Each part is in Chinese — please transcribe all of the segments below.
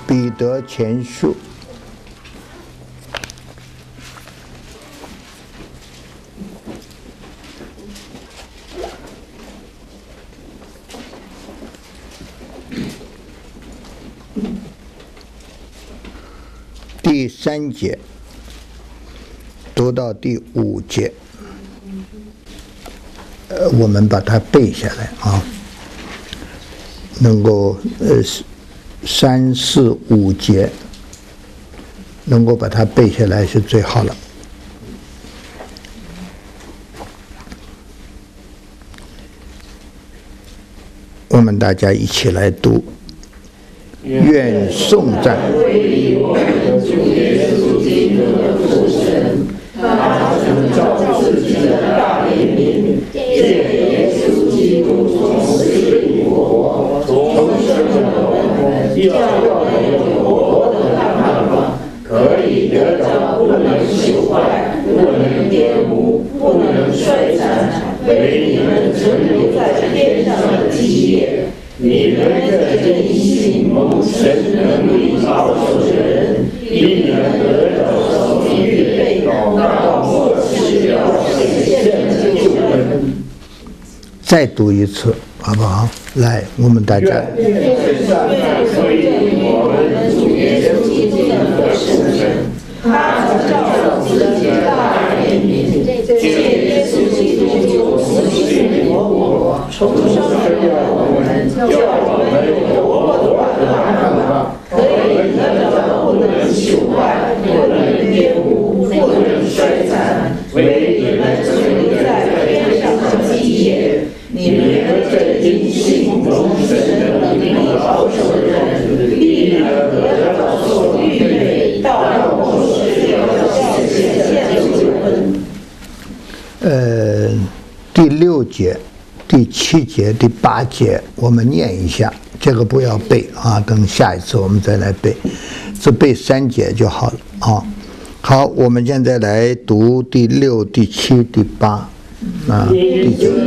彼得前书第3节读到第5节，我们把它背下来啊，能够3、4、5节能够把它背下来是最好了。我们大家一起来读。愿颂赞归我们主耶稣基督的父神，他曾照自己的大怜悯，借耶稣基督从死里复活，重生了我们，叫我们有活的盼望，可以得着不能朽坏、不能玷污、不能衰残，为你们存留在天上的基业。你们这因信蒙神能力保守的人，必能得着所预备到末世要显现的救恩。再读一次，好不好？来，我们大家。愿善归我们主耶稣基督的父神，他曾照自己的大怜悯，借耶稣基督从死里复活，重生了我们，叫我们有活的盼望，可以得着不能朽坏、不能玷污、不能衰残，为你们存留在天上的基业。你们这因信蒙神的能力保守的人，必能得着所预备到末世要显现的救恩。第6节、第7节、第8节，我们念一下，这个不要背啊，等下一次我们再来背，只背3节就好了啊。好，我们现在来读第6、第7、第8啊，第9。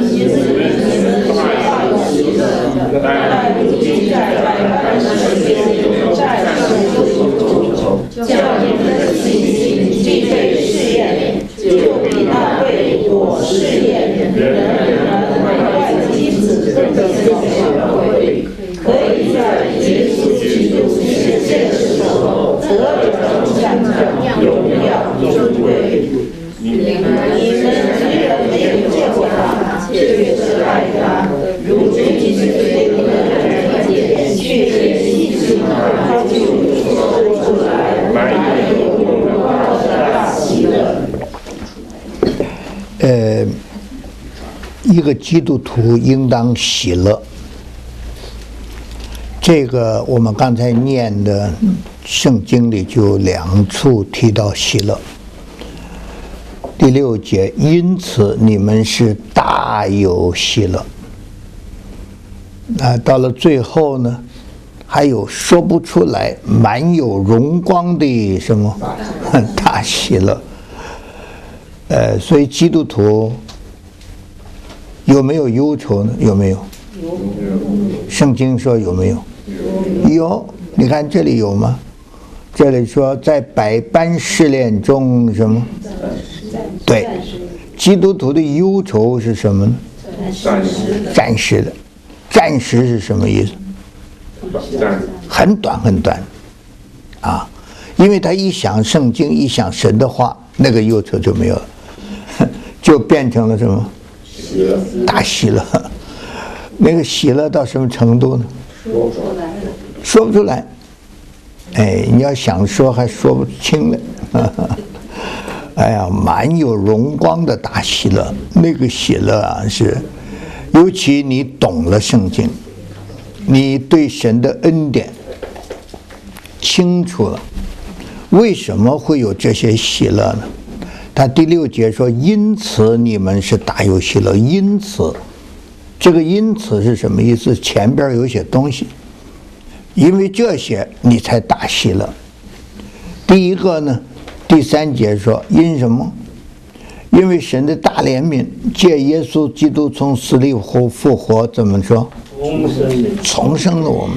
叫你们的信心既被试验，就比那被火试验仍然外基子更小贵，可以在耶稣基督显现的时候得着奖赏、荣耀、尊贵。你们虽然没有见过他，却是爱他，如今对你们的理解，却信心他就说出来，满有荣耀的大喜乐。一个基督徒应当喜乐。这个我们刚才念的圣经里就2处提到喜乐。第6节，因此你们是大有喜乐。到了最后呢，还有说不出来、满有荣光的什么大喜乐。所以基督徒有没有忧愁呢？有没有？圣经说有没有？有。你看这里有吗？这里说在百般试炼中什么？对，基督徒的忧愁是什么呢？暂时的。暂时是什么意思？很短很短啊，因为他一想圣经，一想神的话，那个忧愁就没有了，就变成了什么？大喜乐。那个喜乐到什么程度呢？说不出来。你要想说还说不清了。哎呀，满有荣光的大喜乐，那个喜乐啊，是尤其你懂了圣经，你对神的恩典清楚了，为什么会有这些喜乐呢？他第6节说，因此你们是大有喜乐。因此，这个因此是什么意思？前边有些东西，因为这些你才大喜乐。第一个呢，第3节说，因什么？因为神的大怜悯，借耶稣基督从死里复活，怎么说？重生了我们。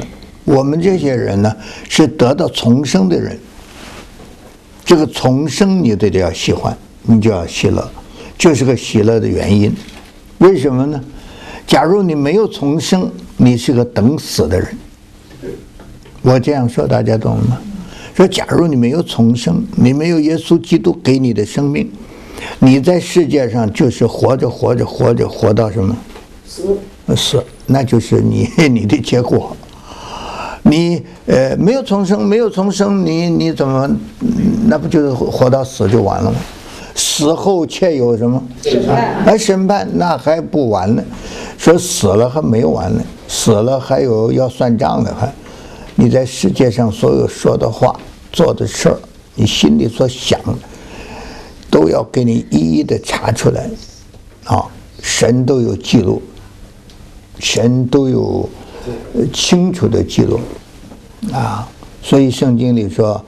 我们这些人呢，是得到重生的人。这个重生你得要喜欢，你就要喜乐，就是个喜乐的原因。为什么呢？假如你没有重生，你是个等死的人。我这样说大家懂吗？说假如你没有重生，你没有耶稣基督给你的生命，你在世界上就是活着活到什么？死，那就是你的结果。你没有重生，你怎么？那不就是活到死就完了吗？死后且有什么？审判，那还不完呢。说死了还没有完呢，死了还有要算账的。还你在世界上所有说的话、做的事儿，你心里所想的，都要给你一一的查出来。神都有记录，神都有清楚的记录所以圣经里说，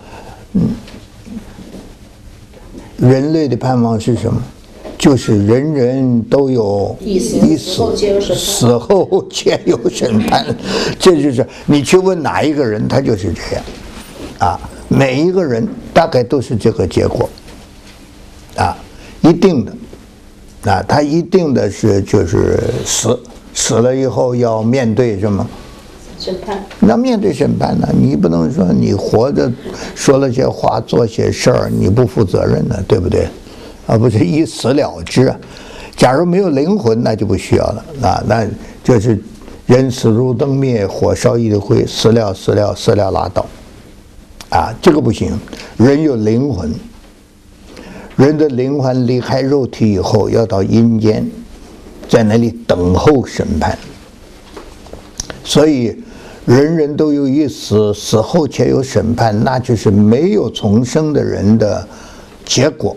人类的盼望是什么？就是人人都有一死，死后皆有审判。这就是你去问哪一个人，他就是这样每一个人大概都是这个结果一定的他一定的是就是死了以后要面对什么？ 审判。 那面对审判呢？你不能说你活着说了些话做些事儿你不负责任呢，对不对？不是一死了之。假如没有灵魂，那就不需要了那就是人死如灯灭，火烧一堆灰，死了拉倒这个不行。人有灵魂，人的灵魂离开肉体以后，要到阴间，在那里等候审判。所以人人都有一死，死后且有审判，那就是没有重生的人的结果。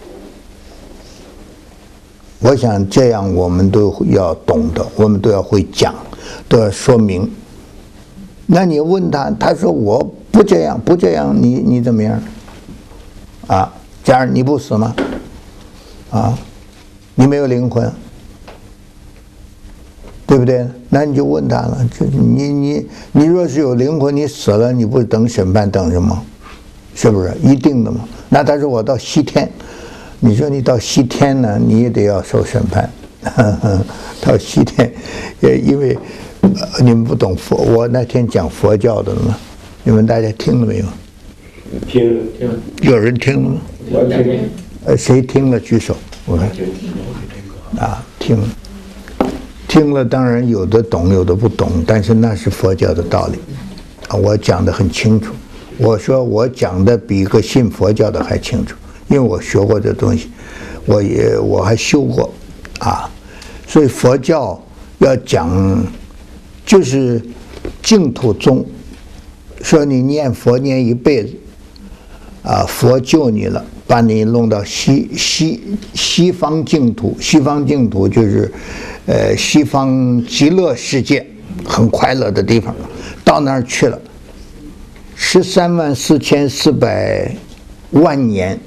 我想这样我们都要懂得，我们都要会讲，都要说明。那你问他，他说我不这样，你怎么样？假如你不死吗？你没有灵魂，对不对？那你就问他了，你若是有灵魂，你死了，你不等审判，等什么？是不是一定的嘛？那他说我到西天，你说你到西天呢，你也得要受审判。到西天，因为你们不懂佛，我那天讲佛教的嘛，你们大家听了没有？ 听了， 有人听了吗？ 我听了。 谁听了举手？我看听了，当然有的懂，有的不懂，但是那是佛教的道理我讲得很清楚。我说我讲的比一个信佛教的还清楚，因为我学过这东西，我还修过所以佛教要讲就是净土宗，说你念佛念一辈子佛救你了，把你弄到西方净土。西方净土就是西方极乐世界，很快乐的地方。到那儿去了134400万年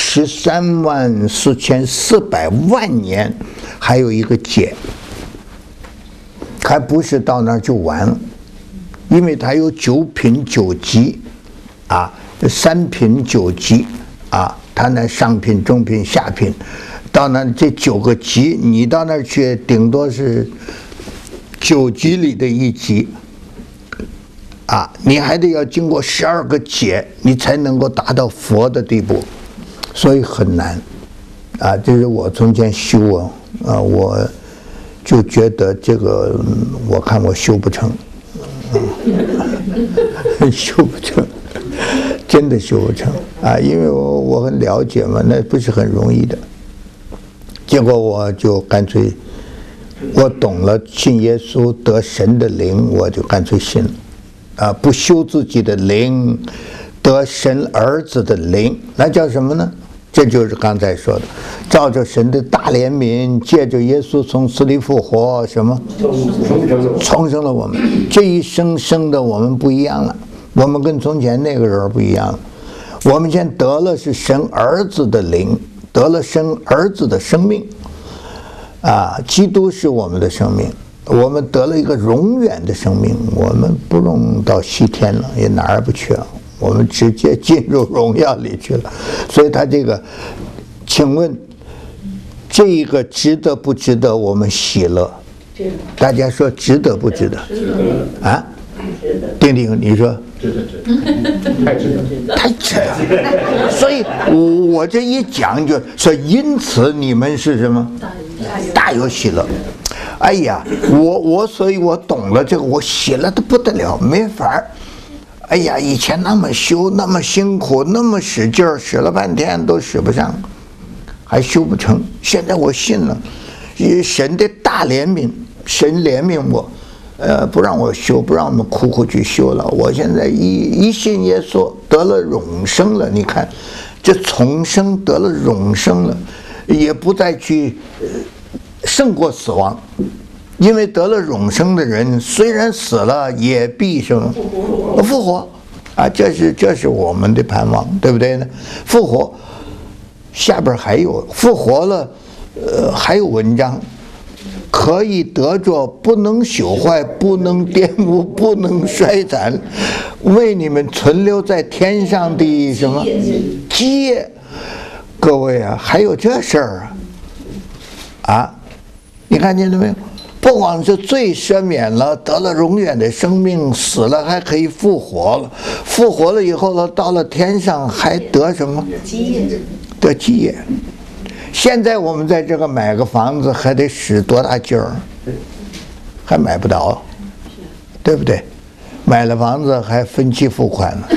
，134400万年，还有一个劫，还不是到那儿就完了，因为它有9品9级3品9级它那上品、中品、下品，到那这9个级，你到那儿去，顶多是9级里的一级你还得要经过12个劫，你才能够达到佛的地步，所以很难这是我从前修我就觉得这个我看我修不成修不成，真的修不成因为我很了解嘛，那不是很容易的。结果我就干脆，我懂了，信耶稣得神的灵，我就干脆信了不修自己的灵，得神儿子的灵，那叫什么呢？这就是刚才说的，照着神的大怜悯，借着耶稣从死里复活，什么重生了我们。这一生生的我们不一样了，我们跟从前那个人不一样了。我们现在得了是神儿子的灵，得了神儿子的生命基督是我们的生命， 我们得了一个永远的生命，我们不用到西天了，也哪儿也不去了，我们直接进入荣耀里去了。所以他这个，请问这个值得不值得我们喜乐？大家说值得不值得？啊？丁丁，你说？ 值得，太值得， 太值得。所以我这一讲就说，因此你们是什么？大有喜乐。哎呀，所以我懂了这个，我喜乐的不得了，没法儿。哎呀，以前那么修，那么辛苦，那么使劲儿，使了半天都使不上，还修不成。现在我信了，神的大怜悯，神怜悯我。不让我修，不让我们苦苦去修了。我现在一信耶稣，得了永生了。你看，这重生得了永生了，也不再去胜过死亡，因为得了永生的人，虽然死了，也必什么复活啊！这是我们的盼望，对不对呢？复活，下边还有复活了，还有文章。可以得着不能朽坏，不能玷污，不能衰残，为你们存留在天上的什么基业？各位啊，还有这事儿啊！你看见了没有？不光是罪赦免了，得了永远的生命，死了还可以复活了。复活了以后呢，到了天上还得什么？得基业。现在我们在这个买个房子还得使多大劲儿，还买不到，对不对？买了房子还分期付款呢，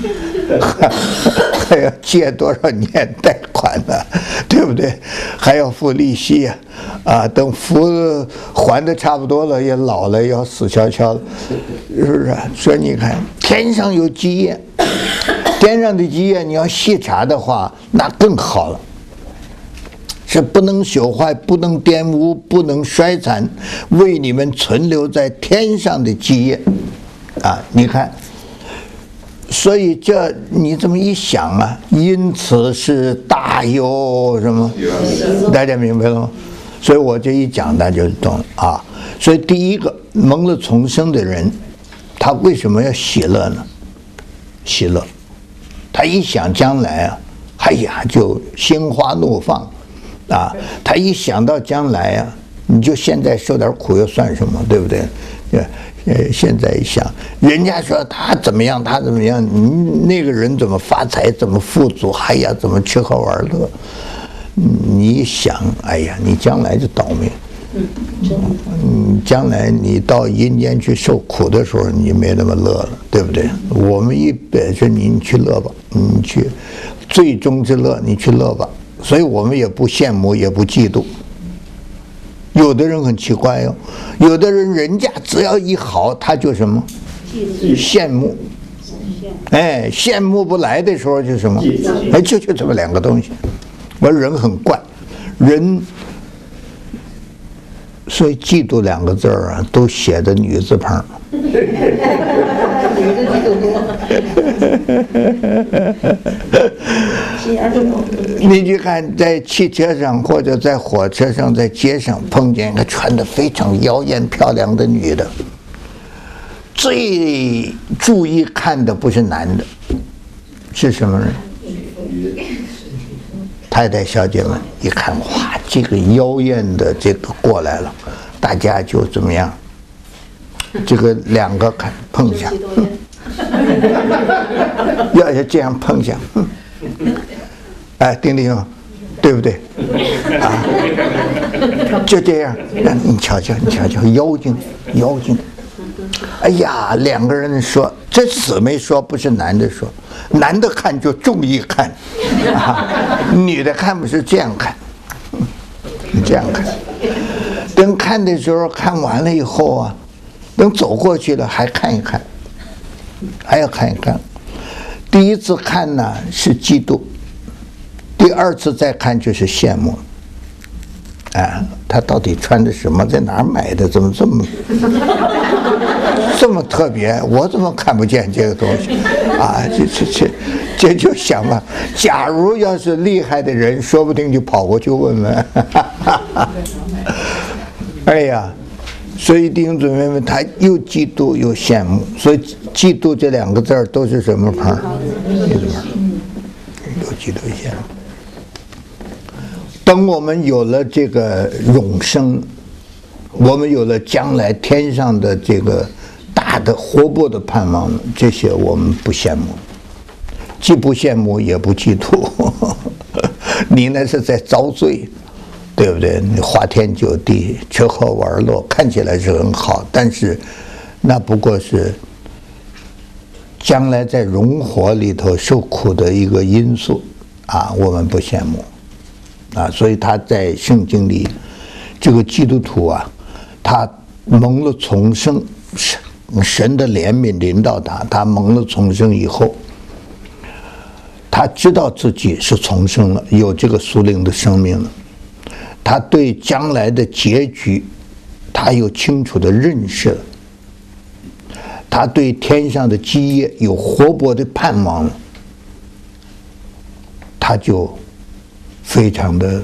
还要借多少年贷款呢，对不对？还要付利息呀，等还的差不多了，也老了，要死翘翘了，是不是？所以你看，天上有基业，天上的基业，你要细查的话，那更好了。是不能朽坏，不能玷污，不能衰残，为你们存留在天上的基业啊！你看，所以这你这么一想啊，因此是大有什么？大家明白了吗？所以我这一讲大家就懂了啊。所以第一个蒙了重生的人，他为什么要喜乐呢？喜乐，他一想将来啊，哎呀，就心花怒放。他一想到将来啊，你就现在受点苦又算什么，对不对？现在一想，人家说他怎么样，他怎么样，那个人怎么发财，怎么富足，哎呀，怎么吃喝玩乐，你一想，哎呀，你将来就倒霉。将来你到阴间去受苦的时候，你没那么乐了，对不对？我们一般说你去乐吧，你去最终之乐，你去乐吧。所以我们也不羡慕，也不嫉妒。有的人很奇怪哟，有的人家只要一好，他就什么羡慕，哎，羡慕不来的时候就什么，哎，就这么两个东西。我人很怪，人，所以嫉妒两个字啊，都写的女字旁。你去看，在汽车上或者在火车上，在街上碰见一个穿得非常妖艳漂亮的女的，最注意看的不是男的，是什么人？太太小姐们一看，哇，这个妖艳的这个过来了，大家就怎么样？这个两个看碰一下，要是这样碰一下，哎，丁丁，对不对？啊，就这样，你瞧瞧，你瞧瞧，妖精，妖精。哎呀，两个人说，这姊妹说，不是男的说，男的看就注意看，女的看不是这样看，这样看。等看的时候，看完了以后啊。等走过去了，还看一看，还要看一看。第一次看呢是嫉妒，第二次再看就是羡慕。他到底穿的什么？在哪儿买的？怎么这么特别？我怎么看不见这个东西？这就想吧。假如要是厉害的人，说不定就跑过去问问。哎呀！ 所以弟兄姊妹们，他又嫉妒又羡慕，所以嫉妒这两个字儿都是什么旁？又嫉妒又羡慕。等我们有了这个永生，我们有了将来天上的这个大的活泼的盼望，这些我们不羡慕，既不羡慕也不嫉妒。你那是在遭罪，对不对？你花天酒地，吃喝玩乐，看起来是很好，但是那不过是将来在荣火里头受苦的一个因素啊，我们不羡慕啊。所以他在圣经里，这个基督徒啊，他蒙了重生，神的怜悯临到他，他蒙了重生以后，他知道自己是重生了，有这个属灵的生命了。他对将来的结局，他有清楚的认识了。他对天上的基业有活泼的盼望了，他就非常的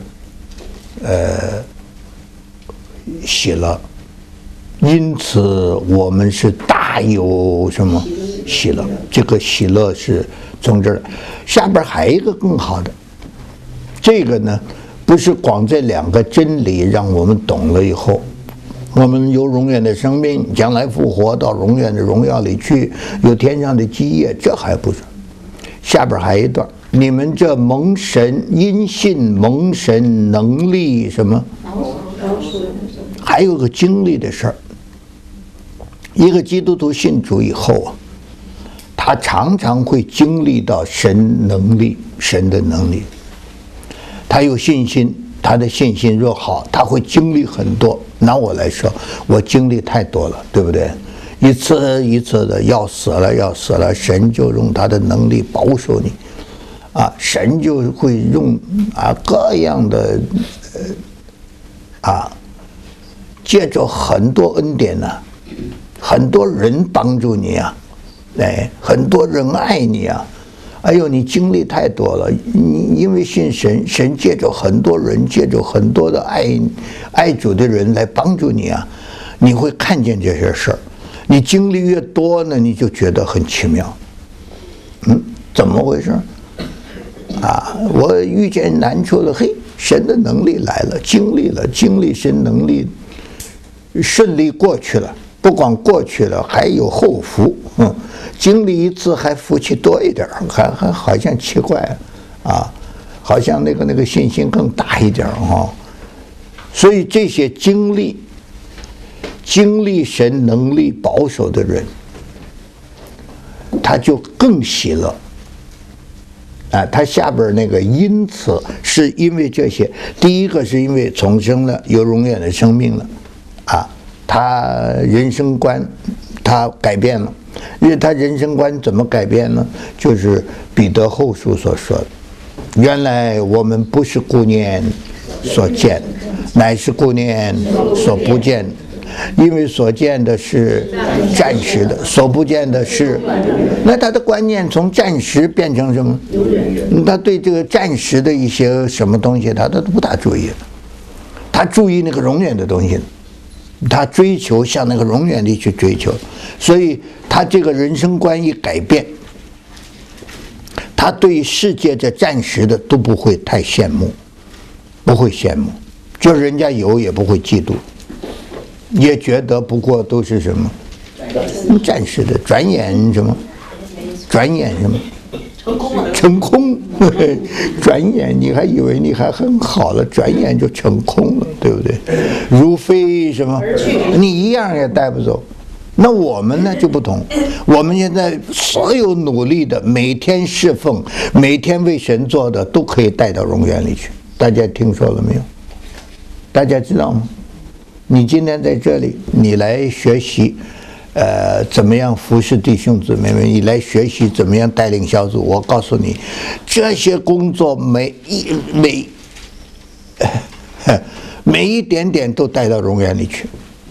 喜乐。因此，我们是大有什么喜乐？这个喜乐是从这儿。下边还有一个更好的，这个呢，不是光这两个真理让我们懂了以后，我们有永远的生命，将来复活到永远的荣耀里去，有天上的基业，这还不是。下边还有一段，你们这蒙神因信蒙神能力什么？还有个经历的事儿。一个基督徒信主以后啊，他常常会经历到神能力，神的能力。他有信心，他的信心若好，他会经历很多。拿我来说，我经历太多了，对不对？一次一次的要死了，神就用他的能力保守你，啊，神就会用各样的借着很多恩典呢，很多人帮助你啊，很多人爱你啊。哎呦，你经历太多了，你因为信神，神借着很多人，借着很多的爱主的人来帮助你啊，你会看见这些事儿。你经历越多呢，你就觉得很奇妙。怎么回事？我遇见难处了，嘿，神的能力来了，经历神能力，顺利过去了。不光过去了，还有后福。经历一次还福气多一点，还好像奇怪好像那个信心更大一点所以这些经历神能力保守的人，他就更喜乐。他下边那个因此是因为这些，第一个是因为重生了，有永远的生命了他人生观他改变了。因为他人生观怎么改变呢？就是彼得后书所说的，原来我们不是顾念所见，乃是顾念所不见，因为所见的是暂时的，所不见的是。那他的观念从暂时变成什么？他对这个暂时的一些什么东西他都不大注意，他注意那个永远的东西，他追求向那个永远里去追求。所以他这个人生观一改变，他对世界这暂时的都不会太羡慕，不会羡慕，就是人家有也不会嫉妒，也觉得不过都是什么暂时的，转眼什么成空转眼你还以为你还很好了，转眼就成空了，对不对？如非什么，你一样也带不走。那我们呢就不同，我们现在所有努力的，每天侍奉，每天为神做的，都可以带到永远里去。大家听说了没有？大家知道吗？你今天在这里，你来学习怎么样服侍弟兄姊妹们，你来学习怎么样带领小组。我告诉你，这些工作每一点点都带到永远里去。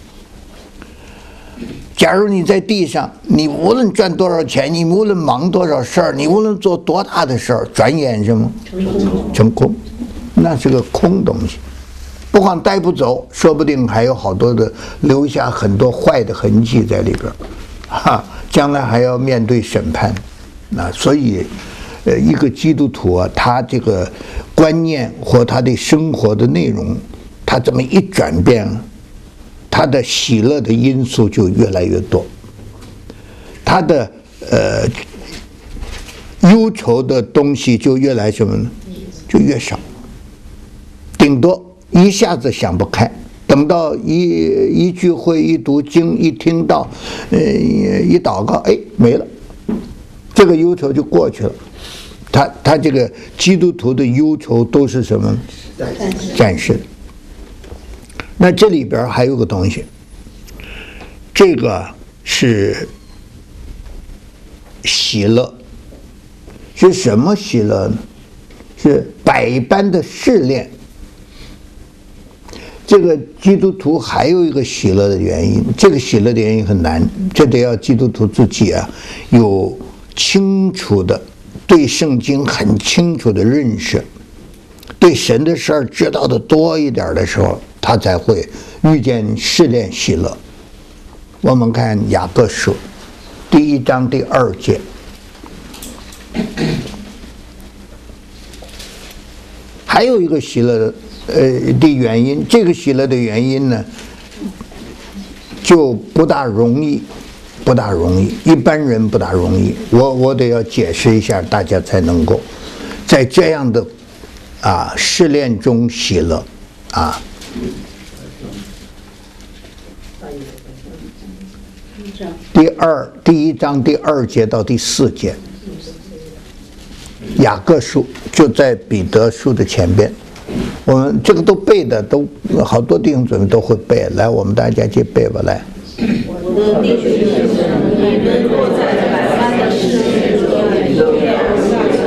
假如你在地上，你无论赚多少钱，你无论忙多少事儿，你无论做多大的事儿，转眼什么成空，那是个空东西。 不光带不走，说不定还有好多的留下很多坏的痕迹在里边，将来还要面对审判。所以，一个基督徒啊，他这个观念或他的生活的内容，他这么一转变，他的喜乐的因素就越来越多，他的忧愁的东西就越来什么呢？就越少，顶多一下子想不开，等到一聚会、一读经、一听到，一祷告，哎，没了，这个忧愁就过去了。他这个基督徒的忧愁都是什么？暂时的。那这里边还有个东西，这个是喜乐。是什么喜乐呢？是百般的试炼。这个基督徒还有一个喜乐的原因，这个喜乐的原因很难，这得要基督徒自己啊有清楚的对圣经很清楚的认识，对神的事儿知道的多一点的时候，他才会遇见试炼喜乐。我们看雅各书第1章第2节。还有一个喜乐的原因，这个喜乐的原因呢，就不大容易，一般人不大容易。我得要解释一下，大家才能够在这样的试炼中喜乐啊。第1章第2节到第4节。雅各书就在彼得书的前边，我们这个都背的，都好多弟兄姊妹都会背。来，我们大家去背吧，来。 我的弟兄们，你们若在百般的试炼中，都要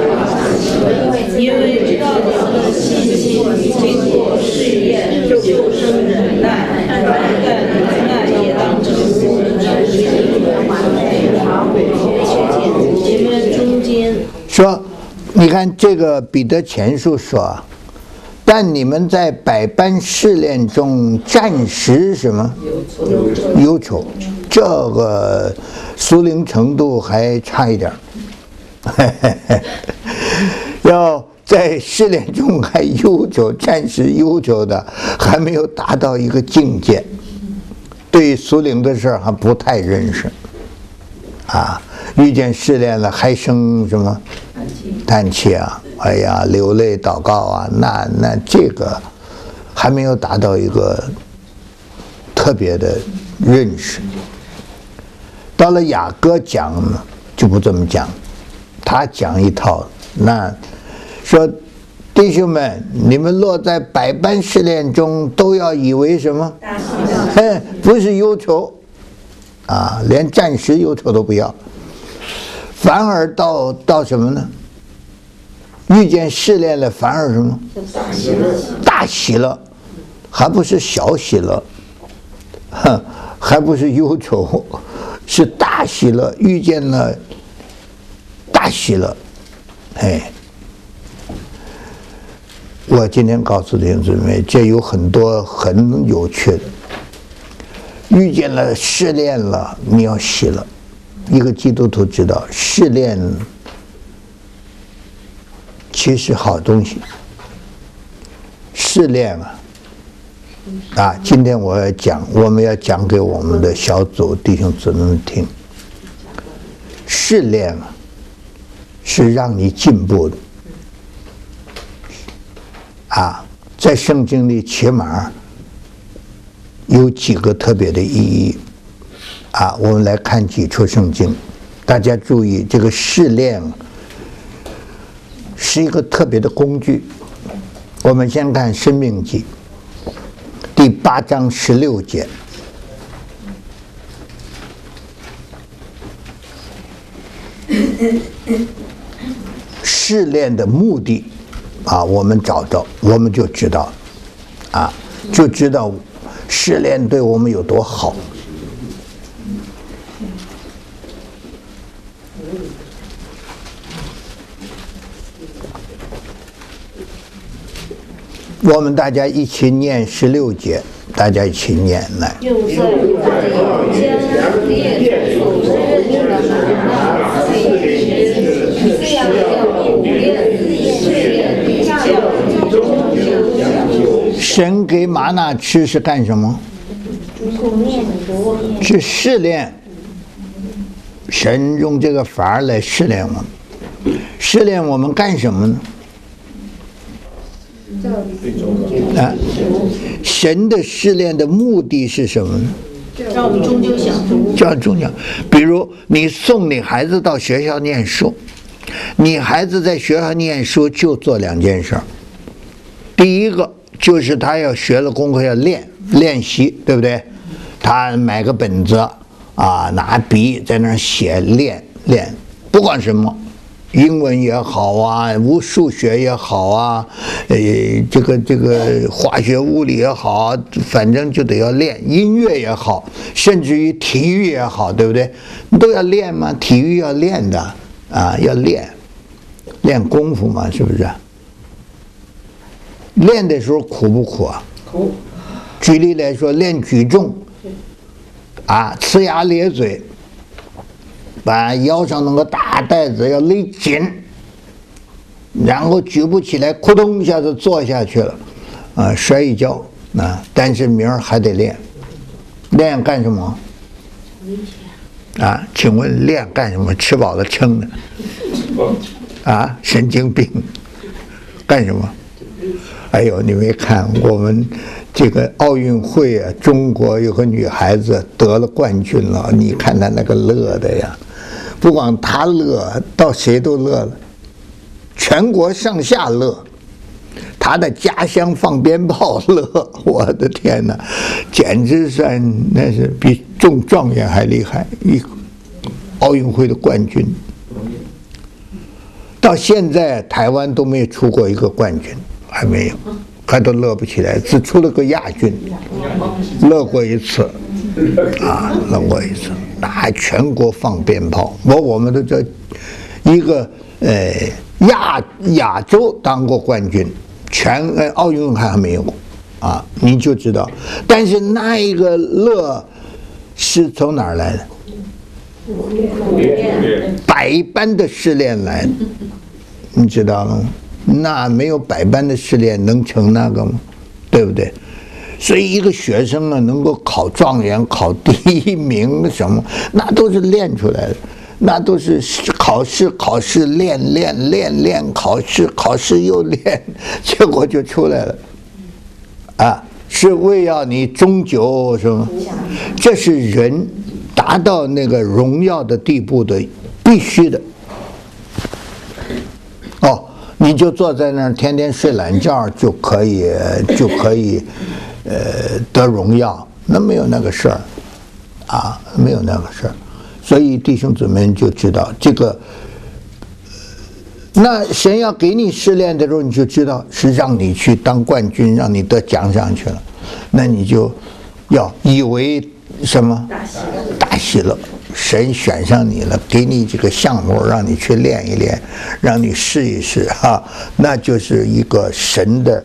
因为知道你们的信心经过试验，就生忍耐，但忍耐也当成功，你们中间说。你看这个彼得前书说，但你们在百般试炼中暂时什么忧愁，这个属灵程度还差一点，要在试炼中还忧愁，暂时忧愁的还没有达到一个境界，对属灵的事还不太认识遇见试炼了还生什么叹气啊，哎呀，流泪祷告啊，那这个还没有达到一个特别的认识。到了雅各讲呢，就不这么讲，他讲一套，那说弟兄们，你们落在百般试炼中，都要以为什么？不是忧愁连暂时忧愁都不要，反而到什么呢？遇见试炼了，反而什么？大喜乐，还不是小喜乐，还不是忧愁，是大喜乐。遇见了大喜乐，我今天告诉弟兄姊妹，这有很多很有趣的。遇见了试炼了，你要喜乐。一个基督徒知道试炼其实好东西。试炼今天我们要讲给我们的小组弟兄姊妹们听。试炼是让你进步的在圣经里起码有几个特别的意义我们来看几处圣经，大家注意，这个试炼是一个特别的工具。我们先看申命记第8章16节，试炼的目的我们找着，我们就知道就知道试炼对我们有多好。 我们大家一起念16节，大家一起念来。 又在将列祖所认的玛纳赐给学子，这样要苦练试验，叫终究讲究。 神给玛纳吃是干什么？是试炼。神用这个法儿来试炼我们，试炼我们干什么呢？啊，神的试炼的目的是什么呢？ 叫你终究享福。 叫终究。比如你送你孩子到学校念书，你孩子在学校念书就做2件事。第一个就是他要学了功课要练习，对不对？他买个本子啊，拿笔在那儿写练，不管什么。英文也好啊，数学也好啊，这个化学物理也好啊，反正就得要练。音乐也好，甚至于体育也好，对不对？都要练嘛，体育要练的啊，要练功夫嘛，是不是？练的时候苦不苦啊？ 苦。 举例来说，练举重啊，呲牙咧嘴。把腰上那个大带子要勒紧，然后举不起来，扑通一下子坐下去了，啊，摔一跤啊！但是明儿还得练干什么？啊，请问练干什么？吃饱了撑的，啊，神经病，干什么？哎呦，你没看我们这个奥运会啊，中国有个女孩子得了冠军了，你看她那个乐的呀！不光他乐，到谁都乐了，全国上下乐，他的家乡放鞭炮乐，我的天哪，简直算那是比中状元还厉害，一奥运会的冠军。到现在台湾都没有出过一个冠军，还没有，还都乐不起来，只出了个亚军，乐过一次，啊，乐过一次。那还全国放鞭炮，我们的这一个亚洲当过冠军，奥运还没有啊，你就知道。但是那一个乐是从哪儿来的？百般的试炼来的，你知道吗？那没有百般的试炼能成那个吗？对不对？所以一个学生呢，能够考状元、考第1名什么，那都是练出来的，那都是考试练，考试又练，结果就出来了，啊，是为要你终究什么？这是人达到那个荣耀的地步的必须的。哦，你就坐在那儿天天睡懒觉就可以。得荣耀，那没有那个事儿，啊，没有那个事儿，所以弟兄姊妹就知道这个。那神要给你试炼的时候，你就知道是让你去当冠军，让你得奖赏去了，那你就要以为什么？大喜乐，神选上你了，给你这个项目，让你去练一练，让你试一试啊，那就是一个神的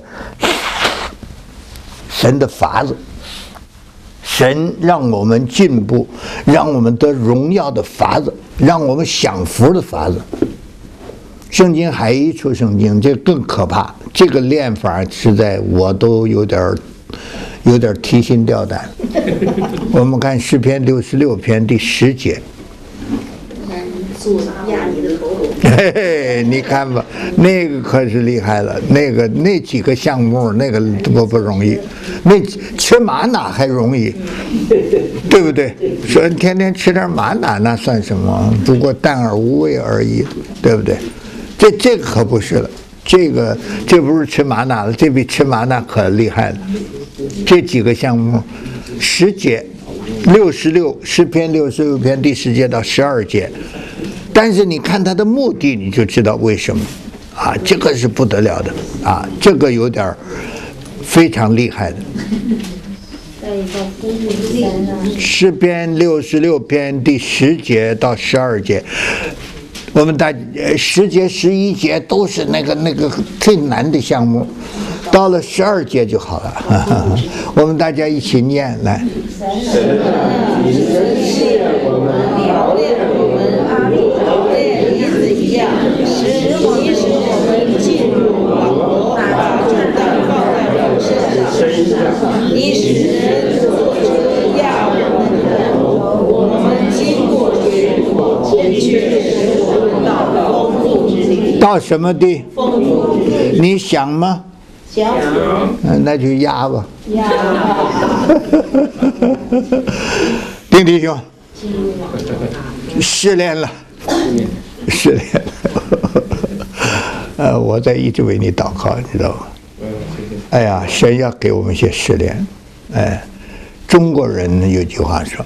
法子，神让我们进步，让我们得荣耀的法子，让我们享福的法子。圣经还一处圣经，这更可怕，这个练法实在我都有点提心吊胆。我们看诗篇66篇第10节。 压你的头颅。 嘿嘿，你看吧，那个可是厉害了，那几个项目，那个多不容易，那吃玛瑙还容易，对不对？说天天吃点玛瑙那算什么？不过淡而无味而已，对不对？这个可不是了，这不是吃玛瑙了，这比吃玛瑙可厉害了。这几个项目，10节，66诗篇66篇第10节到12节。但是你看他的目的，你就知道为什么啊，这个是不得了的啊，这个有点非常厉害的。诗篇66篇第10节到12节，我们10节11节都是那个最难的项目到了12节就好了。我们大家一起念来。 神啊，你试验我们，熬炼我们，熬炼银子一样，使我们进入网罗，把重担放在我身上。你使人坐车压我们的头，我们经过水火，却使我们到丰富之地。 到什么地？ 丰富之地。 你想吗？ 想。 那就压吧。 压。 丁弟兄，失恋了，失恋了。我在一直为你祷告，你知道吗？哎呀，神要给我们一些失恋。哎，中国人有句话说：“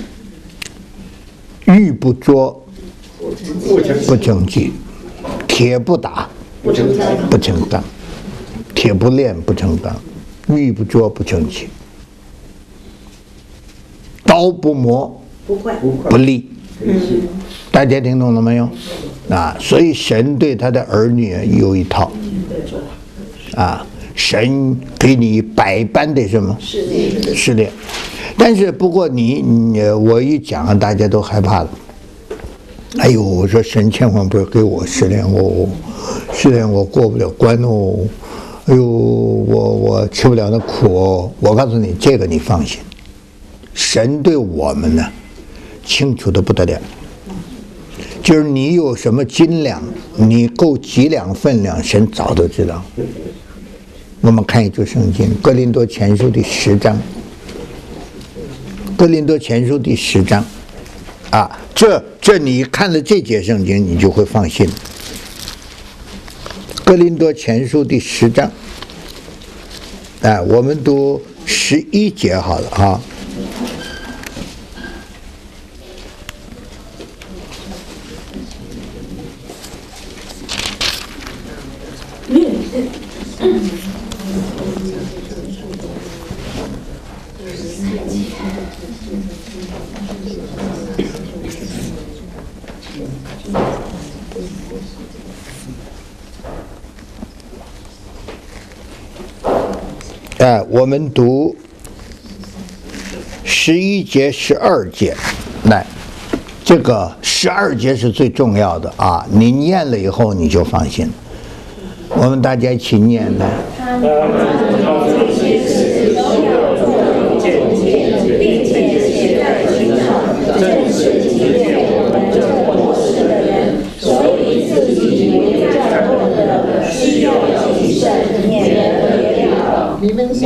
玉不琢不成器，铁不打不成钢，铁不炼不成钢，玉不琢不成器。”刀不磨不利，大家听懂了没有？所以神对他的儿女有一套，神给你百般的什么试炼，但是不过我一讲，大家都害怕了。哎呦，我说神千万不要给我试炼哦，试炼我过不了关哦，哎呦，我吃不了那苦哦。我告诉你，这个你放心。神对我们呢，清楚的不得了。就是你有什么斤两，你够几两分量，神早都知道。我们看一句圣经，《哥林多前书》第10章，《哥林多前书》第10章，这你看了这节圣经，你就会放心。《哥林多前书》第10章，我们读11节好了啊。我们读11节、12节，来，这个12节是最重要的啊！你念了以后你就放心。我们大家一起念来。 并且写在经上，正是提炼我们这末世的人，所以自己为战斗的需要谨慎，免得跌倒。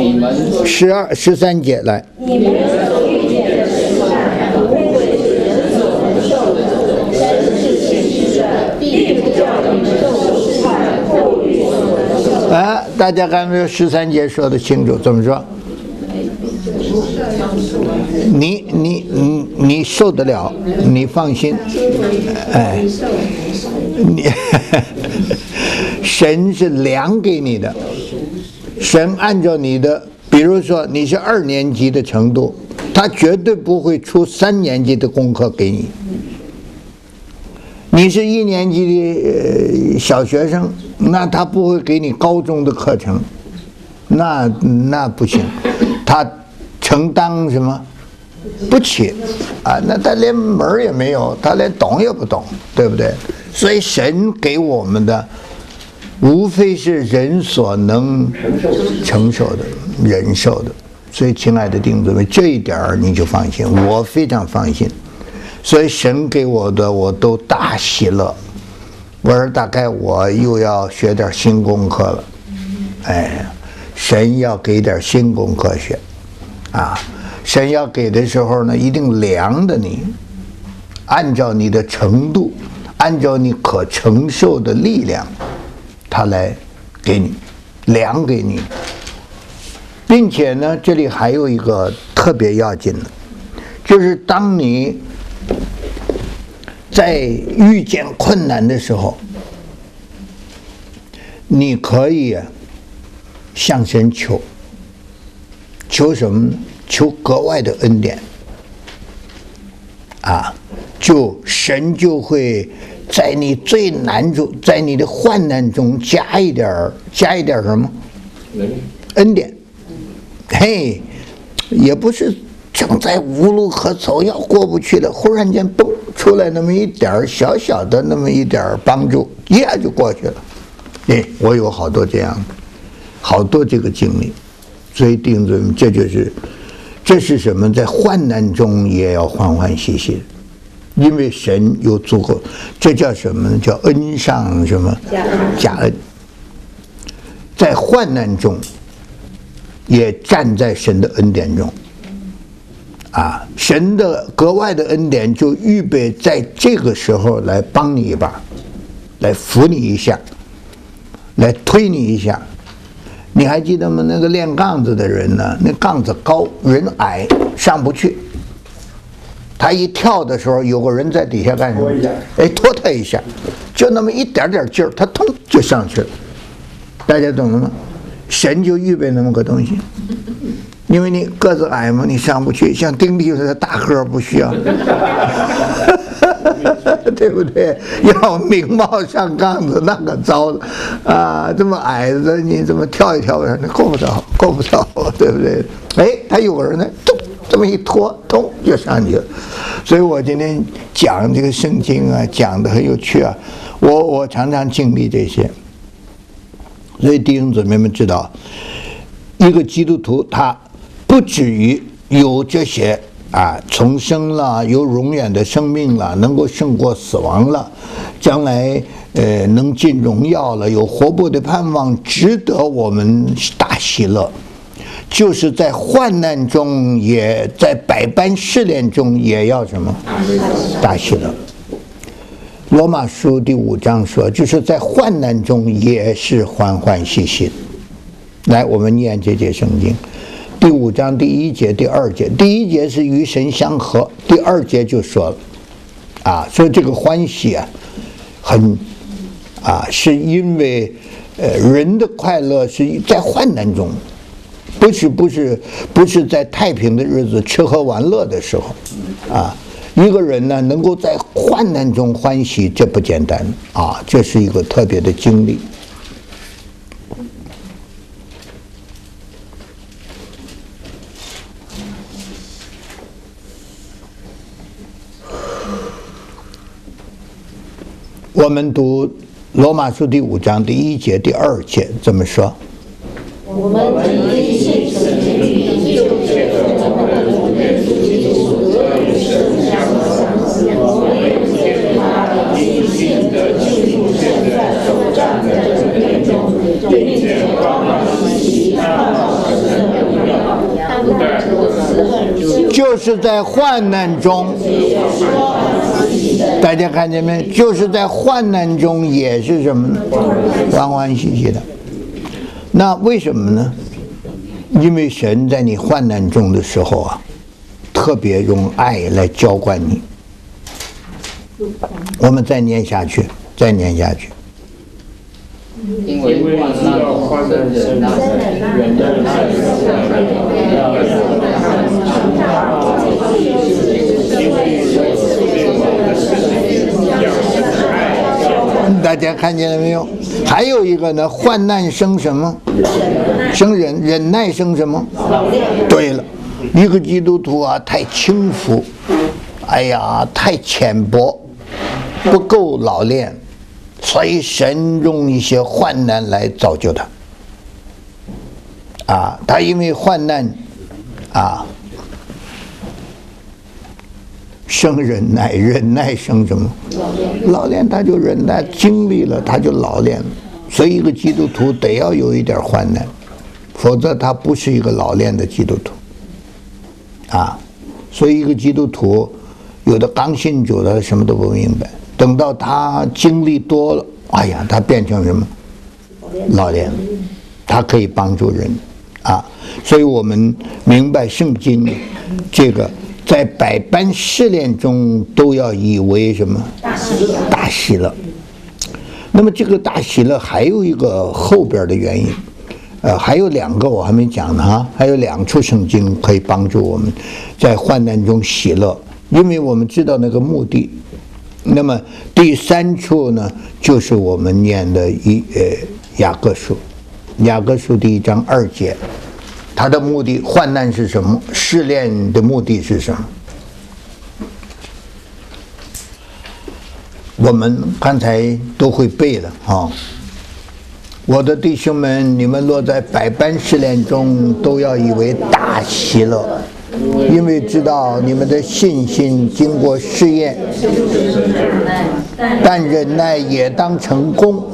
13节来。 你们所遇见的试探，不会是人所能受的。神是信实的，并不叫你们受试探过于所能受的。 大家看没有13节说的清楚？怎么说？你受得了，你放心。神是量给你的，神按照你的，比如说你是2年级的程度，他绝对不会出3年级的功课给你。你是1年级的小学生，那他不会给你高中的课程，那不行，他承担什么不起那他连门也没有，他连懂也不懂，对不对？所以神给我们的无非是人所能承受的、忍受的。所以亲爱的弟兄姊妹，这一点你就放心，我非常放心。所以神给我的我都大喜乐。我说大概我又要学点新功课了，神要给点新功课学神要给的时候呢，一定量的你，按照你的程度，按照你可承受的力量，他来给你量给你。并且呢，这里还有一个特别要紧的，就是当你在遇见困难的时候，你可以向神求什么呢？求格外的恩典就神就会在你最难处，在你的患难中加一点什么恩典，嘿，也不是正在无路可走，要过不去了，忽然间嘣出来那么一点小小的那么一点帮助，一下就过去了。哎，我有好多这样，好多这个经历，所以弟兄姊妹，这是什么？在患难中也要欢欢喜喜，因为神有足够，这叫什么呢？叫恩上什么？加恩。在患难中，也站在神的恩典中。啊，神的格外的恩典就预备在这个时候来帮你一把，来扶你一下，来推你一下。你还记得吗？那个练杠子的人呢？那杠子高，人矮，上不去。他一跳的时候，有个人在底下干什么？哎，拖他一下，就那么一点点劲儿，他腾就上去了。大家懂了吗？神就预备那么个东西。因为你个子矮嘛，你上不去，像丁弟似的大个不需要，对不对？要明貌上杠子那个糟的啊！这么矮的你怎么跳一跳你够不着，对不对？哎，他有个人呢，咚，这么一拖，咚就上去了。所以我今天讲这个圣经啊，讲的很有趣啊。我常常经历这些，所以弟兄姊妹们知道，一个基督徒他不至于有这些啊，重生了，有永远的生命了，能够胜过死亡了，将来能进荣耀了，有活泼的盼望，值得我们大喜乐。就是在患难中，也在百般试炼中，也要什么？大喜乐。罗马书第5章说，就是在患难中也是欢欢喜喜。来，我们念这节圣经。第5章第1节、第2节，第1节是与神相合，第2节就说了，啊，说这个欢喜啊，是因为人的快乐是在患难中，不是在太平的日子吃喝玩乐的时候，啊，一个人呢能够在患难中欢喜，这不简单啊，这是一个特别的经历。我们读罗马书第5章第1节、第2节怎么说？ 我们因信神就借着我们的主耶稣基督得与神相合，我们也借着他因信的进入现在所站的恩典中，并且欢欢喜喜盼望神的荣耀。 就是在患难中，大家看见没？就是在患难中也是什么呢？欢欢喜喜的。那为什么呢？因为神在你患难中的时候啊，特别用爱来浇灌你。我们再念下去。 因为患难中生忍耐，忍耐大家看见了没有？还有一个呢，患难生什么？生忍耐生什么？对了，一个基督徒啊，太轻浮，哎呀，太浅薄，不够老练，所以神用一些患难来造就他。啊，他因为患难，啊，生忍耐，忍耐生什么？老练，他就忍耐，经历了他就老练了。所以一个基督徒得要有一点患难，否则他不是一个老练的基督徒。啊，所以一个基督徒，有的刚信主的什么都不明白，等到他经历多了，哎呀，他变成什么？老练了，他可以帮助人。啊，所以我们明白圣经这个在百般试炼中都要以为什么？大喜乐。那么这个大喜乐还有一个后边的原因，还有2个我还没讲呢哈，还有2处圣经可以帮助我们在患难中喜乐，因为我们知道那个目的。那么第3处呢，就是我们念的雅各书。 雅各书第1章2节，他的目的，患难是什么？试炼的目的是什么？我们刚才都会背了啊。我的弟兄们，你们落在百般试炼中，都要以为大喜乐，因为知道你们的信心经过试验，但忍耐也当成功。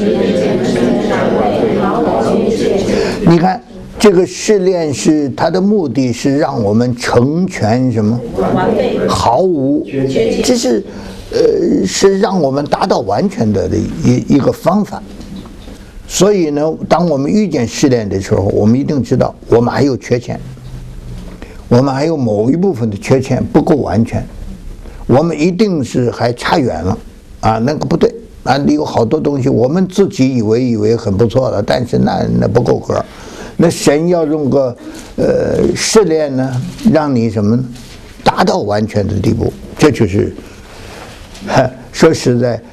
你看，这个试炼是它的目的是让我们成全什么？毫无，这是是让我们达到完全的一个方法。所以呢，当我们遇见试炼的时候，我们一定知道我们还有缺陷，我们还有某一部分的缺陷不够完全，我们一定是还差远了啊，那个不对啊，你有好多东西我们自己以为很不错了，但是那不够格。那神要用个试炼呢，让你什么呢？达到完全的地步，这就是说实在。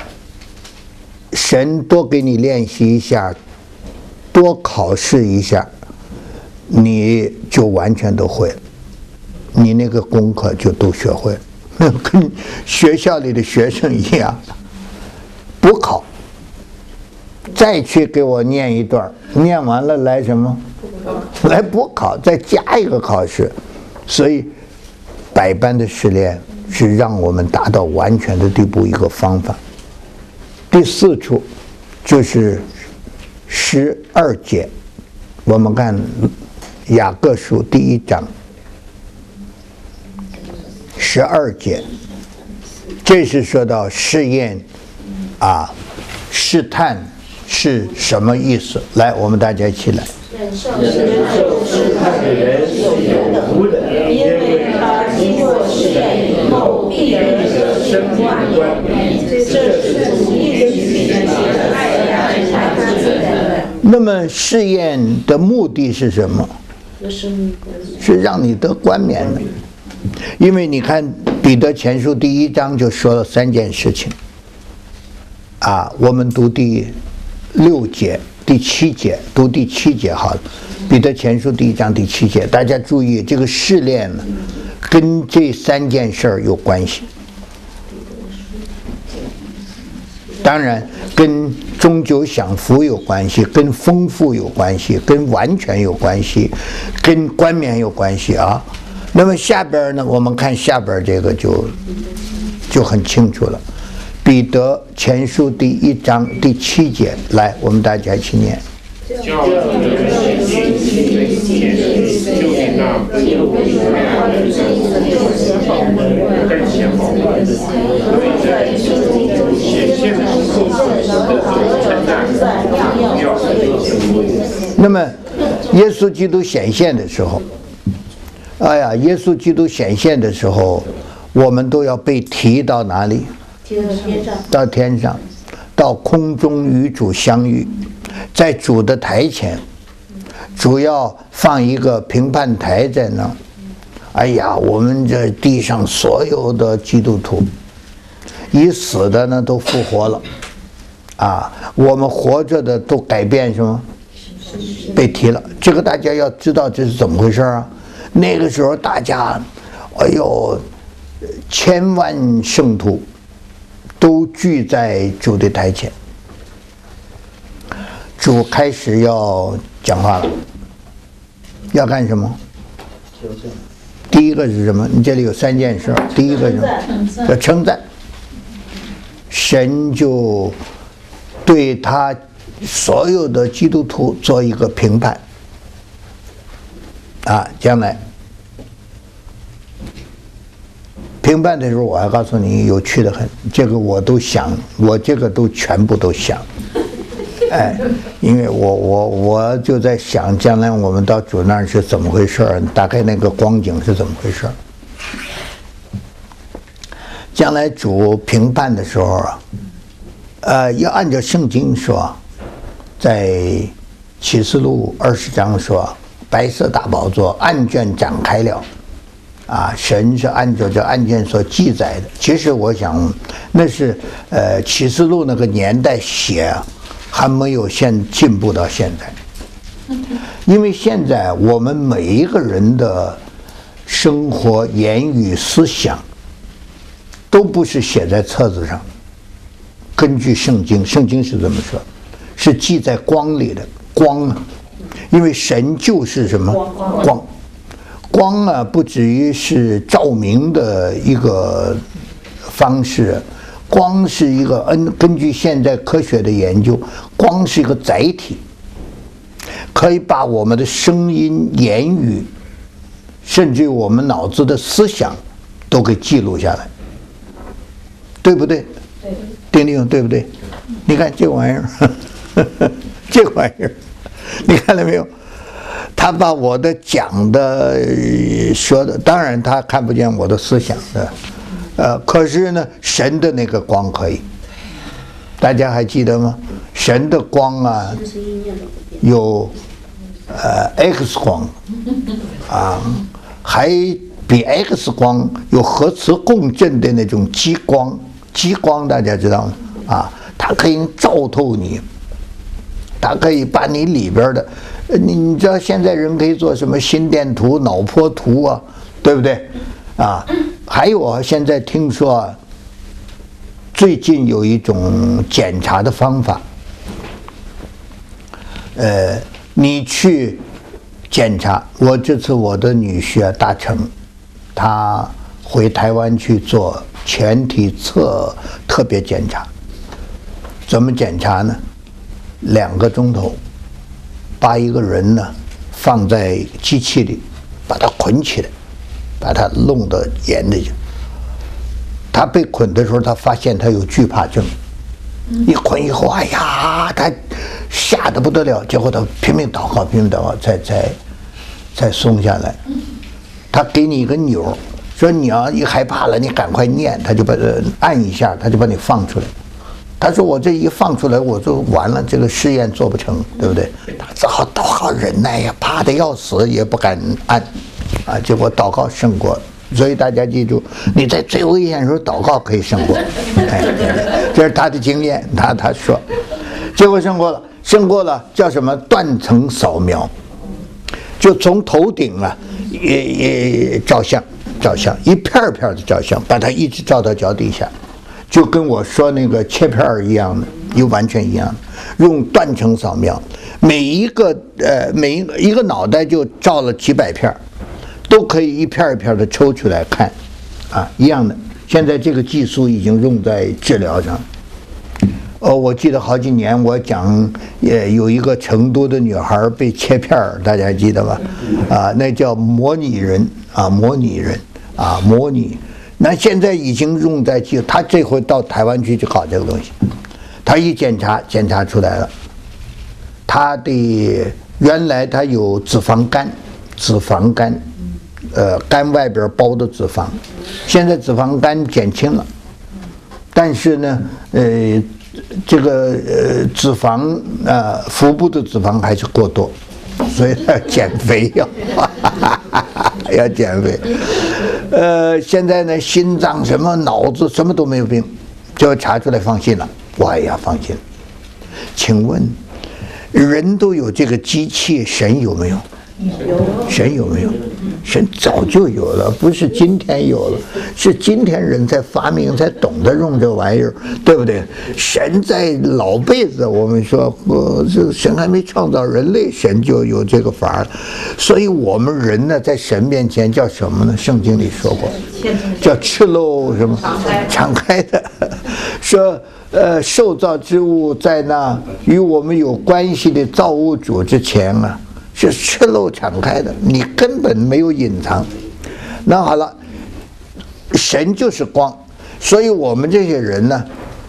神多给你练习一下，多考试一下，你就完全都会了，你那个功课就都学会了，跟学校里的学生一样。补考，再去给我念一段，念完了来什么？来补考，再加一个考试。所以，百般的试炼是让我们达到完全的地步一个方法。第4处就是12节，我们看雅各书第1章12节，这是说到试验啊，试探是什么意思？来，我们大家一起来。 忍受试探的人是有福的，因为他经过试验以后，必得生命冠冕。这是主耶稣基督的爱他自然。 那么试验的目的是什么？是让你得冠冕的。因为你看彼得前书第1章就说了3件事情啊，我们读第6节。第7节，读第7节好了。彼得前书第1章第7节，大家注意，这个试炼呢，跟这3件事儿有关系。当然，跟终究享福有关系，跟丰富有关系，跟完全有关系，跟冠冕有关系啊。那么下边呢，我们看下边这个就很清楚了。彼得前书第1章第7节，来，我们大家一起念。 叫你们心里坚实，就比那不有力量的更显好，在基督中显现的时候得称赞荣耀。 那么，耶稣基督显现的时候，哎呀，耶稣基督显现的时候，我们都要被提到哪里？到天上，到空中与主相遇，在主的台前，主要放一个评判台在那。哎呀，我们这地上所有的基督徒，已死的呢都复活了，啊，我们活着的都改变什么？被提了。这个大家要知道这是怎么回事啊？那个时候大家，哎呦，千万圣徒都聚在主的台前，主开始要讲话了，要干什么？第一个是什么？你这里有3件事。第一个是什么？叫称赞。神就对他所有的基督徒做一个评判啊，将来评判的时候，我还告诉你有趣的很，这个我都想，我这个都全部都想，哎，因为我就在想，将来我们到主那儿是怎么回事，大概那个光景是怎么回事。将来主评判的时候啊，要按照圣经说，在启示录20章说，白色大宝座案卷展开了。啊，神是按照这案件所记载的。其实我想，那是启示录那个年代写， 还没有进步到现在。因为现在我们每一个人的生活、言语、思想，都不是写在册子上。根据圣经，圣经是这么说，是记在光里的光啊，因为神就是什么光。光啊，不止于是照明的一个方式，光是一个根据现在科学的研究，光是一个载体，可以把我们的声音、言语，甚至我们脑子的思想，都给记录下来，对不对？ 对。 丁丁，对不对？你看这玩意儿，这玩意儿，你看了没有？他把我的讲的说的，当然他看不见我的思想的，可是呢，神的那个光可以，大家还记得吗？神的光啊，有X 光啊，还比 X 光有核磁共振的那种激光，激光大家知道吗？啊，它可以照透你，它可以把你里边的。你知道现在人可以做什么心电图、脑波图啊，对不对？啊，还有啊，现在听说啊，最近有一种检查的方法，你去检查。这次我的女婿啊，大成，他回台湾去做全体特别检查。怎么检查呢？2个钟头。把一个人呢放在机器里，把他捆起来，把他弄得严的去。他被捆的时候，他发现他有惧怕症。一捆以后，哎呀，他吓得不得了。结果他拼命祷告，拼命祷告，才松下来。他给你一个钮，说你要一害怕了，你赶快念，他就把按一下，他就把你放出来。他说我这一放出来，我就完了，这个试验做不成，对不对？他只好祷告忍耐呀，怕得要死也不敢按，啊，结果祷告胜过。所以大家记住，你在最危险的时候祷告可以胜过，哎，这是他的经验，他说，结果胜过了，叫什么断层扫描，就从头顶啊也照相，一片一片的照相，把它一直照到脚底下。就跟我说那个切片一样的，又完全一样的，用断层扫描，每一个脑袋就照了几百片，都可以一片一片的抽出来看，啊，一样的。现在这个技术已经用在治疗上。我记得好几年我讲，有一个成都的女孩被切片，大家记得吧？啊，那叫模拟人啊，模拟。那现在已经用在他这回到台湾去就搞这个东西，他一检查出来了，他的原来他有脂肪肝，肝外边包的脂肪，现在脂肪肝减轻了，但是呢，这个脂肪腹部的脂肪还是过多，所以他减肥要减肥。现在呢，心脏什么脑子什么都没有病，就查出来放心了。哎呀，放心。请问，人都有这个机器，神有没有？神有没有？神早就有了，不是今天有了，是今天人才发明，才懂得用这玩意儿，对不对？神在老辈子，我们说，这神还没创造人类，神就有这个法儿，所以我们人呢，在神面前叫什么呢？圣经里说过，叫赤露什么？敞开的，说。受造之物在那与我们有关系的造物主之前啊，是赤露敞开的，你根本没有隐藏。那好了，神就是光，所以我们这些人呢，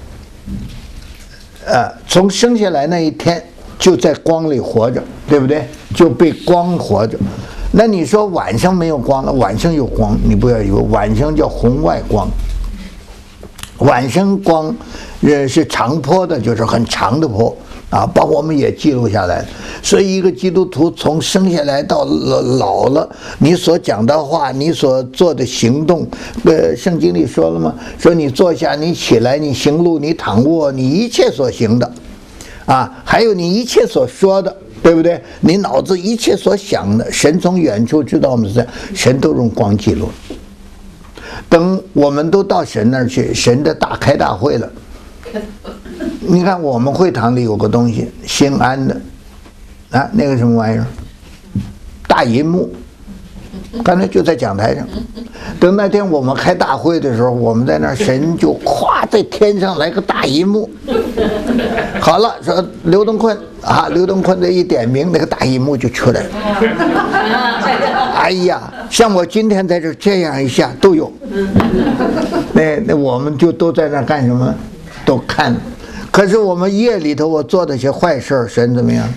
从生下来那一天就在光里活着，对不对？就被光活着。那你说晚上没有光了，晚上有光，你不要以为晚上叫红外光。晚上光，是长波的，就是很长的波啊，把我们也记录下来。所以一个基督徒从生下来到老了，你所讲的话，你所做的行动，圣经里说了吗？说你坐下，你起来，你行路，你躺卧，你一切所行的， 还有你一切所说的，对不对？你脑子一切所想的，神从远处知道我们是这样，神都用光记录。等我们都到神那儿去，神的大开大会了。你看我们会堂里有个东西，兴安的那个什么玩意儿，大银幕，刚才就在讲台上。等那天我们开大会的时候，我们在那儿，神就咵在天上来个大银幕。好了，说刘东坤刘东坤这一点名，那个大银幕就出来了。哎呀，像我今天在这样一下都有。那我们就都在那干什么？都看。可是我们夜里头我做的些坏事，神怎么样？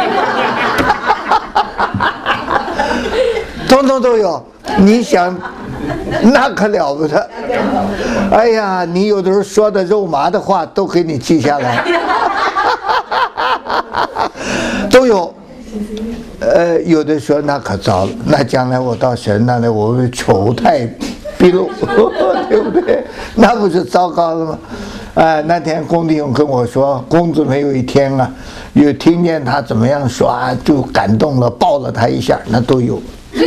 通通都有。你想，那可了不得。哎呀，你有的时候说的肉麻的话都给你记下来。都有。有的说那可糟了，那将来我到神那里，我会丑态毕露，对不对？那不是糟糕了吗？那天龚弟兄跟我说，龚子没有一天有听见他怎么样说就感动了，抱了他一下，那都有。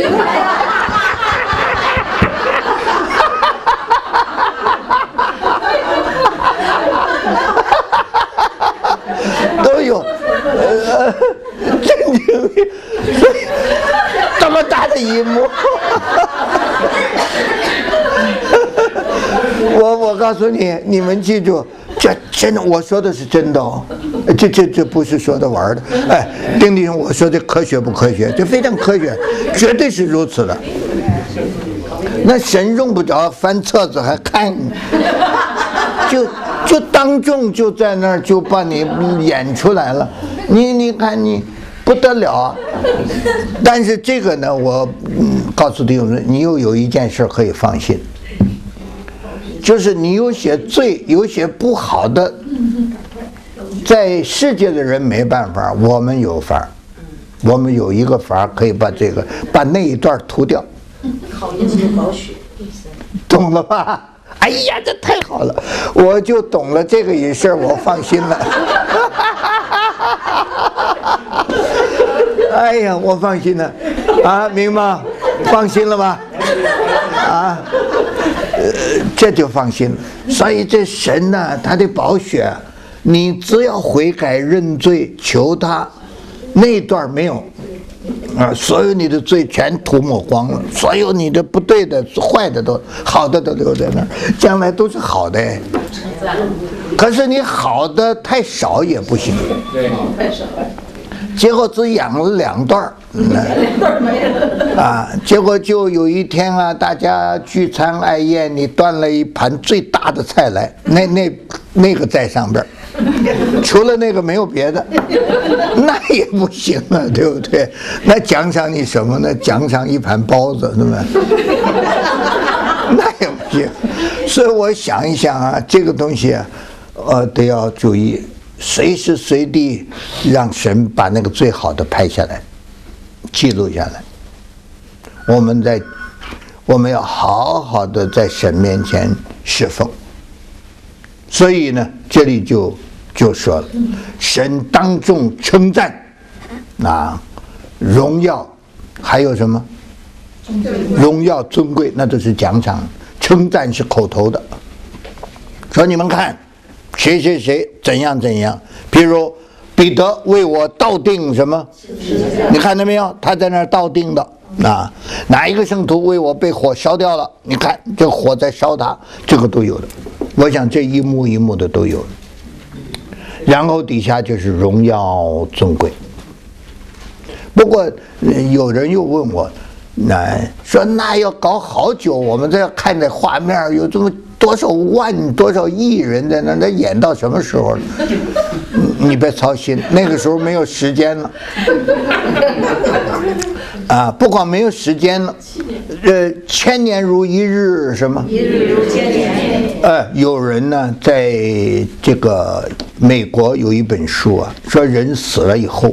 都有。真牛逼！这么大的一幕。我告诉你，你们记住，这真的，我说的是真的哦，这不是说的玩的。丁弟兄，我说的科学不科学？这非常科学，绝对是如此的。那神用不着翻册子还看，就当众就在那儿就把你演出来了。你看你不得了啊！但是这个呢，我告诉弟兄们，你又有一件事可以放心。就是你有些罪，有些不好的，在世界的人没办法，我们有法，我们有一个法可以把那一段涂掉。 好耶稣宝血， 懂了吧？哎呀，这太好了，我就懂了这个一事，我放心了。哎呀，我放心了，明白？放心了吧？这就放心了。所以这神呢，他的宝血，你只要悔改认罪，求他，那段没有所有你的罪全涂抹光了，所有你的不对的、坏的都好的都留在那儿，将来都是好的。可是你好的太少也不行， 对， 太少。 结果只养了2段结果就有一天大家聚餐爱宴，你端了一盘最大的菜来，那个在上边，除了那个没有别的，那也不行对不对？那奖赏你什么呢？奖赏一盘包子，对吧？那也不行。所以我想一想这个东西得要注意。随时随地让神把那个最好的拍下来，记录下来。我们要好好的在神面前侍奉。所以呢，这里就说了，神当众称赞荣耀，还有什么？荣耀尊贵，那都是奖赏。称赞是口头的，说你们看。谁谁谁怎样怎样，譬如彼得为我倒定什么？你看到没有？他在那儿倒定的哪一个圣徒为我被火烧掉了？你看这火在烧他，这个都有的。我想这一幕一幕的都有。然后底下就是荣耀尊贵。不过有人又问我，说那要搞好久，我们这看这画面有这么多少万多少亿人在那演到什么时候？你别操心，那个时候没有时间了。不光没有时间了，千年如一日什么？一日如千年。有人呢，在这个美国有一本书说人死了以后，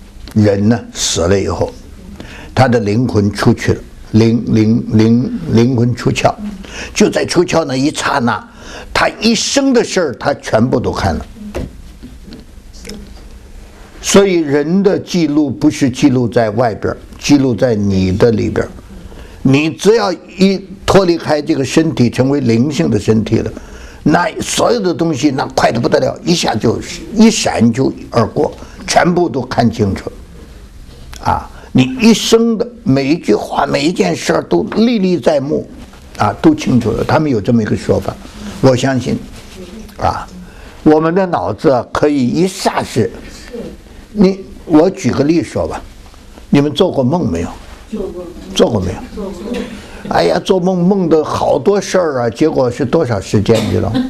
他的灵魂出去了，灵魂出窍，就在出窍那一刹那，他一生的事儿他全部都看了。 所以人的记录不是记录在外边，记录在你的里边。你只要一脱离开这个身体，成为灵性的身体了，那所有的东西那快得不得了，一下就一闪就而过，全部都看清楚啊！你一生的每一句话、每一件事都历历在目啊，都清楚了。他们有这么一个说法，我相信啊，我们的脑子可以一霎时。我举个例说吧，你们做过梦没有？做过没有？哎呀，做梦梦的好多事儿啊，结果是多少时间你知道吗？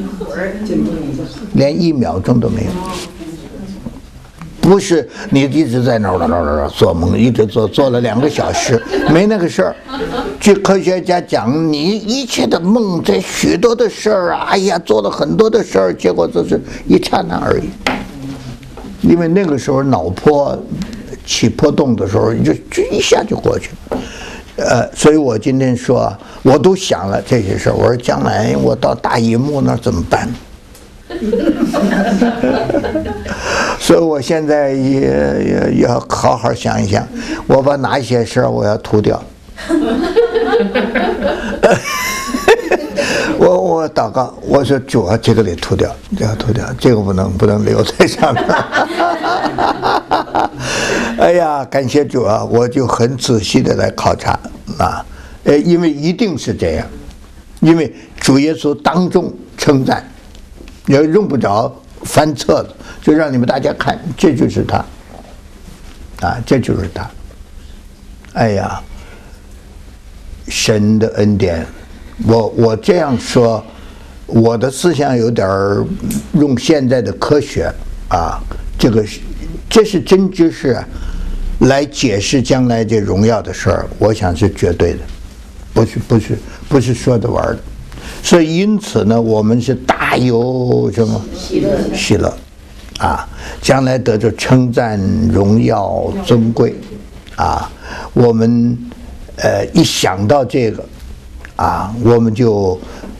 连1秒钟都没有。不是你一直在那儿做梦，一直做了2个小时，没那个事儿。据科学家讲，你一切的梦，这许多的事儿啊，哎呀，做了很多的事儿，结果就是一刹那而已。因为那个时候脑波起波动的时候，就一下就过去了。所以我今天说，我都想了这些事儿。我说将来我到大荧幕那儿怎么办？所以我现在也要好好想一想，我把哪些事儿我要涂掉。我祷告，我说主啊，这个得涂掉，这个涂掉，这个不能留在上面。哎呀，感谢主啊，我就很仔细的来考察啊，因为一定是这样，因为主耶稣当众称赞，也用不着翻册了，就让你们大家看，这就是他，啊，这就是他。哎呀，神的恩典。我这样说，我的思想有点用现在的科学啊，这是真知识来解释将来这荣耀的事儿，我想是绝对的，不是说着玩的。所以因此呢，我们是大有什么喜乐啊，将来得着称赞、荣耀、尊贵啊。我们一想到这个。啊，我们就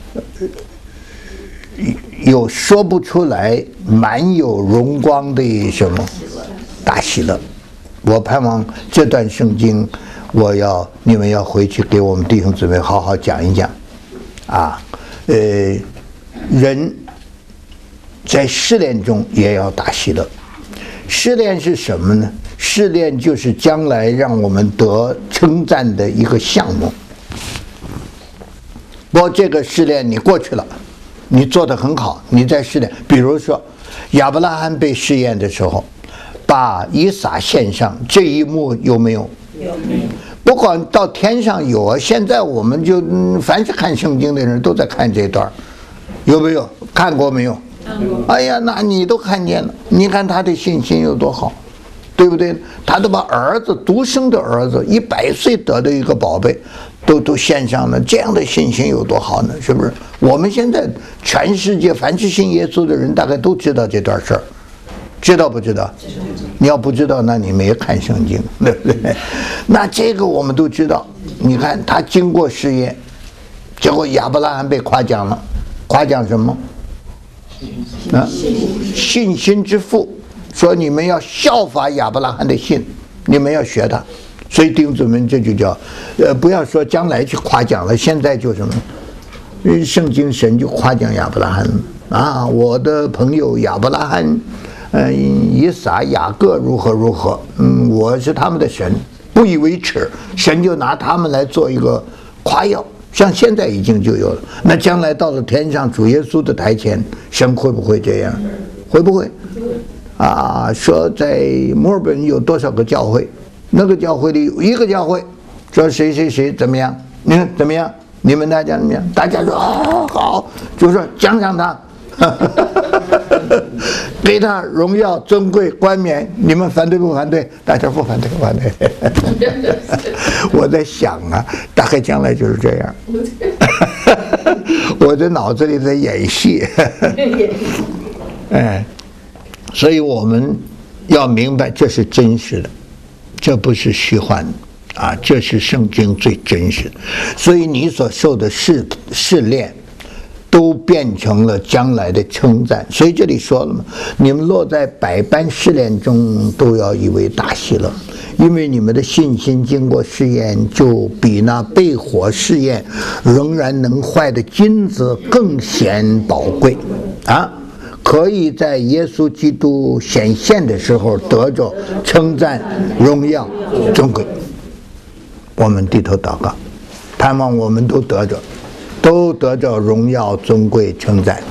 有说不出来满有荣光的什么大喜乐。我盼望这段圣经，你们要回去给我们弟兄姊妹好好讲一讲。啊，人在试炼中也要大喜乐。试炼是什么呢？试炼就是将来让我们得称赞的一个项目。不过这个试炼你过去了，你做得很好，你再试炼。比如说亚伯拉罕被试验的时候，把以撒献上，这一幕有没有？有。不管到天上有啊，现在我们就凡是看圣经的人都在看这段，有没有？看过没有？看过。哎呀，那你都看见了，你看他的信心有多好，对不对？他都把儿子，独生的儿子，100岁得的一个宝贝。都献上了，这样的信心有多好呢？是不是？我们现在全世界凡是信耶稣的人，大概都知道这段事儿，知道不知道？你要不知道，那你没看圣经，对不对？那这个我们都知道。你看他经过试验，结果亚伯拉罕被夸奖了，夸奖什么？啊，信心之父，说你们要效法亚伯拉罕的信，你们要学他。所以弟兄姊妹，这就叫，不要说将来去夸奖了，现在就什么，圣经神就夸奖亚伯拉罕啊，我的朋友亚伯拉罕，以撒、雅各如何如何，我是他们的神，不以为耻，神就拿他们来做一个夸耀，像现在已经就有了。那将来到了天上主耶稣的台前，神会不会这样？会不会？啊，说在墨尔本有多少个教会？那个教会里有一个教会说谁谁谁怎么样，你看怎么样？你们大家怎么样？大家说好，就说奖赏他，给他荣耀、尊贵、冠冕。你们反对不反对？大家不反对，不反对。我在想啊，大概将来就是这样。我的脑子里在演戏。哎，所以我们要明白，这是真实的。这不是虚幻啊，这是圣经最真实的。所以你所受的试炼， 都变成了将来的称赞。所以这里说了嘛，你们落在百般试炼中，都要以为大喜乐，因为你们的信心经过试验，就比那被火试验仍然能坏的金子更显宝贵啊！可以在耶稣基督显现的时候得着称赞、荣耀、尊贵。我们低头祷告，盼望我们都得着荣耀、尊贵、称赞。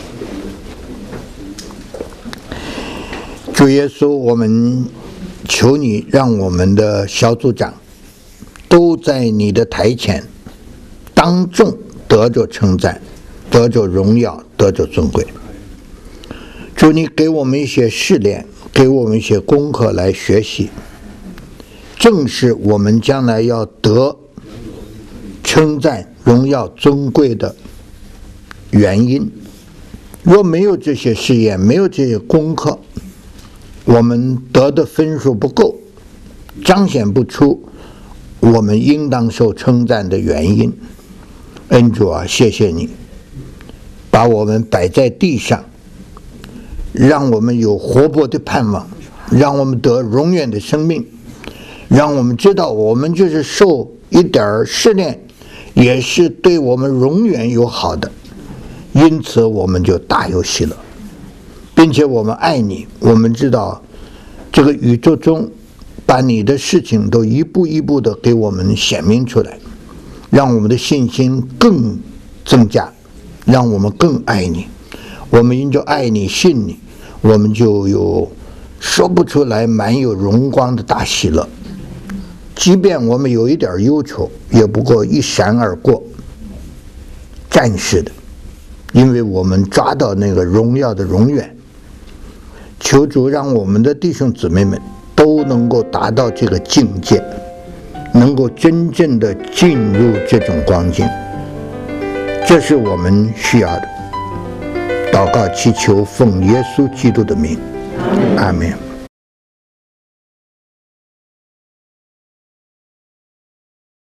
主耶稣，我们求你让我们的小组长都在你的台前当众得着称赞，得着荣耀，得着尊贵。主，你给我们一些试炼，给我们一些功课来学习，正是我们将来要得称赞、荣耀、尊贵的原因。若没有这些试验，没有这些功课，我们得的分数不够，彰显不出我们应当受称赞的原因。恩主啊，谢谢你把我们摆在地上，让我们有活泼的盼望，让我们得永远的生命，让我们知道我们就是受一点试炼，也是对我们永远有好的，因此我们就大有喜乐，并且我们爱你。我们知道这个宇宙中把你的事情都一步一步的给我们显明出来，让我们的信心更增加，让我们更爱你。我们因着爱你信你，我们就有说不出来满有荣光的大喜乐。即便我们有一点忧愁，也不过一闪而过，暂时的，因为我们抓到那个荣耀的永远。求主让我们的弟兄姊妹们都能够达到这个境界，能够真正的进入这种光景，这是我们需要的。祷告祈求奉耶稣基督的名，阿们。